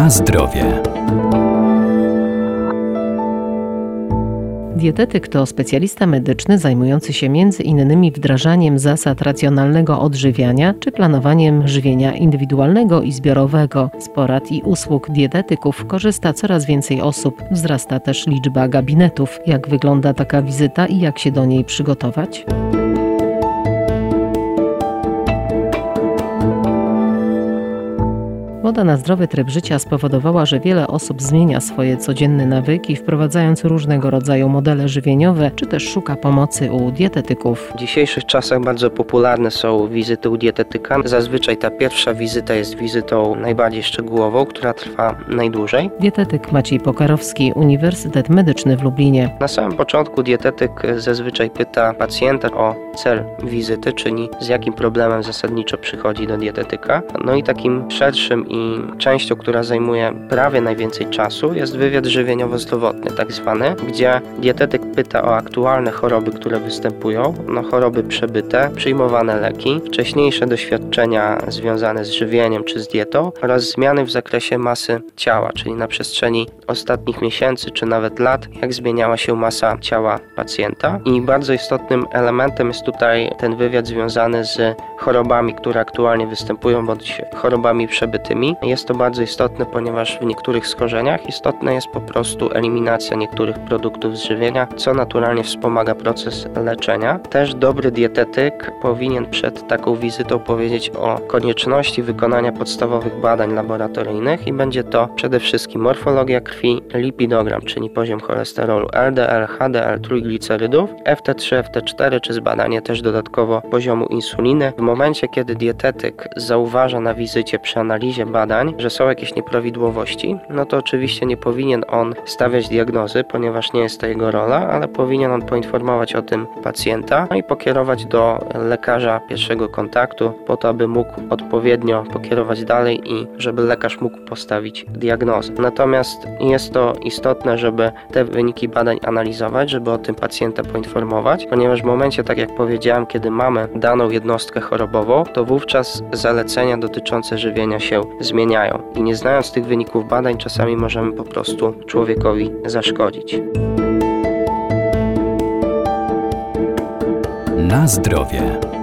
Na zdrowie. Dietetyk to specjalista medyczny zajmujący się m.in. wdrażaniem zasad racjonalnego odżywiania czy planowaniem żywienia indywidualnego i zbiorowego. Z porad i usług dietetyków korzysta coraz więcej osób. Wzrasta też liczba gabinetów. Jak wygląda taka wizyta i jak się do niej przygotować? Moda na zdrowy tryb życia spowodowała, że wiele osób zmienia swoje codzienne nawyki, wprowadzając różnego rodzaju modele żywieniowe, czy też szuka pomocy u dietetyków. W dzisiejszych czasach bardzo popularne są wizyty u dietetyka. Zazwyczaj ta pierwsza wizyta jest wizytą najbardziej szczegółową, która trwa najdłużej. Dietetyk Maciej Pokarowski, Uniwersytet Medyczny w Lublinie. Na samym początku dietetyk zazwyczaj pyta pacjenta o cel wizyty, czyli z jakim problemem zasadniczo przychodzi do dietetyka. No i takim szerszym i częścią, która zajmuje prawie najwięcej czasu, jest wywiad żywieniowo-zdrowotny, tak zwany, gdzie dietetyk pyta o aktualne choroby, które występują, choroby przebyte, przyjmowane leki, wcześniejsze doświadczenia związane z żywieniem czy z dietą oraz zmiany w zakresie masy ciała, czyli na przestrzeni ostatnich miesięcy czy nawet lat, jak zmieniała się masa ciała pacjenta. I bardzo istotnym elementem jest tutaj ten wywiad związany z chorobami, które aktualnie występują, bądź chorobami przebytymi. Jest to bardzo istotne, ponieważ w niektórych schorzeniach istotna jest po prostu eliminacja niektórych produktów z żywienia, co naturalnie wspomaga proces leczenia. Też dobry dietetyk powinien przed taką wizytą powiedzieć o konieczności wykonania podstawowych badań laboratoryjnych i będzie to przede wszystkim morfologia krwi, lipidogram, czyli poziom cholesterolu LDL, HDL, trójglicerydów, FT3, FT4, czy zbadanie też dodatkowo poziomu insuliny. W momencie, kiedy dietetyk zauważa na wizycie przy analizie badań, że są jakieś nieprawidłowości, to oczywiście nie powinien on stawiać diagnozy, ponieważ nie jest to jego rola, ale powinien on poinformować o tym pacjenta i pokierować do lekarza pierwszego kontaktu po to, aby mógł odpowiednio pokierować dalej i żeby lekarz mógł postawić diagnozę. Natomiast jest to istotne, żeby te wyniki badań analizować, żeby o tym pacjenta poinformować, ponieważ w momencie, tak jak powiedziałem, kiedy mamy daną jednostkę chorobową, to wówczas zalecenia dotyczące żywienia się zmieniają i nie znając tych wyników badań, czasami możemy po prostu człowiekowi zaszkodzić. Na zdrowie.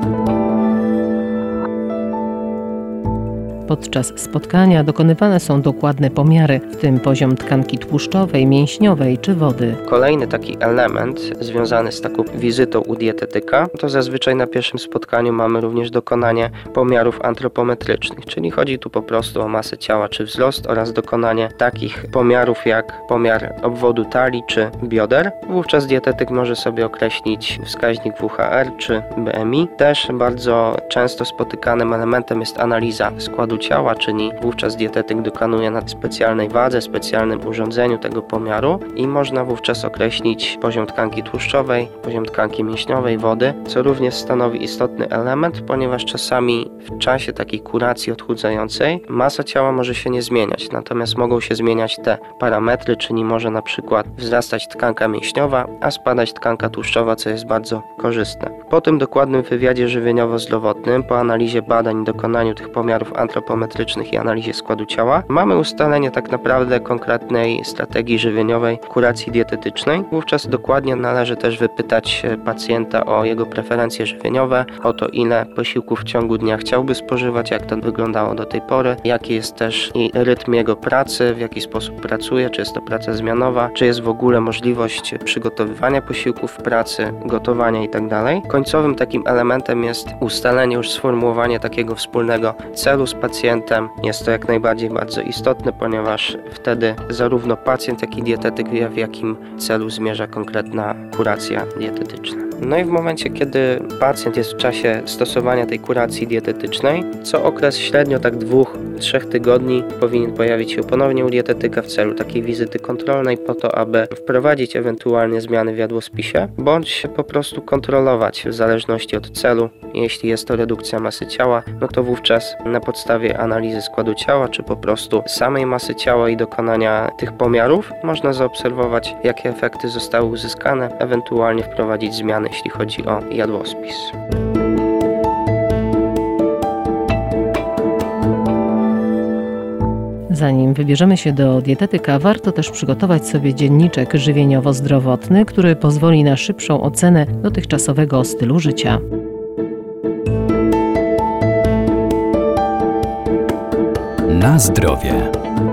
Podczas spotkania dokonywane są dokładne pomiary, w tym poziom tkanki tłuszczowej, mięśniowej czy wody. Kolejny taki element związany z taką wizytą u dietetyka, to zazwyczaj na pierwszym spotkaniu mamy również dokonanie pomiarów antropometrycznych, czyli chodzi tu po prostu o masę ciała czy wzrost oraz dokonanie takich pomiarów jak pomiar obwodu talii czy bioder. Wówczas dietetyk może sobie określić wskaźnik WHR czy BMI. Też bardzo często spotykanym elementem jest analiza składu ciała, czyli wówczas dietetyk dokonuje na specjalnej wadze, specjalnym urządzeniu tego pomiaru i można wówczas określić poziom tkanki tłuszczowej, poziom tkanki mięśniowej, wody, co również stanowi istotny element, ponieważ czasami w czasie takiej kuracji odchudzającej masa ciała może się nie zmieniać, natomiast mogą się zmieniać te parametry, czyli może na przykład wzrastać tkanka mięśniowa, a spadać tkanka tłuszczowa, co jest bardzo korzystne. Po tym dokładnym wywiadzie żywieniowo-zdrowotnym, po analizie badań i dokonaniu tych pomiarów antropometrycznych i analizie składu ciała, mamy ustalenie tak naprawdę konkretnej strategii żywieniowej kuracji dietetycznej. Wówczas dokładnie należy też wypytać pacjenta o jego preferencje żywieniowe, o to, ile posiłków w ciągu dnia chciałby spożywać, jak to wyglądało do tej pory, jaki jest też rytm jego pracy, w jaki sposób pracuje, czy jest to praca zmianowa, czy jest w ogóle możliwość przygotowywania posiłków w pracy, gotowania itd. Końcowym takim elementem jest ustalenie, już sformułowanie takiego wspólnego celu z pacjentem. Jest to jak najbardziej bardzo istotne, ponieważ wtedy zarówno pacjent, jak i dietetyk wie, w jakim celu zmierza konkretna kuracja dietetyczna. No i w momencie, kiedy pacjent jest w czasie stosowania tej kuracji dietetycznej, co okres średnio tak 2-3 tygodni powinien pojawić się ponownie u dietetyka w celu takiej wizyty kontrolnej po to, aby wprowadzić ewentualnie zmiany w jadłospisie, bądź po prostu kontrolować w zależności od celu. Jeśli jest to redukcja masy ciała, to wówczas na podstawie analizy składu ciała, czy po prostu samej masy ciała i dokonania tych pomiarów można zaobserwować, jakie efekty zostały uzyskane, ewentualnie wprowadzić zmiany, jeśli chodzi o jadłospis. Zanim wybierzemy się do dietetyka, warto też przygotować sobie dzienniczek żywieniowo-zdrowotny, który pozwoli na szybszą ocenę dotychczasowego stylu życia. Na zdrowie.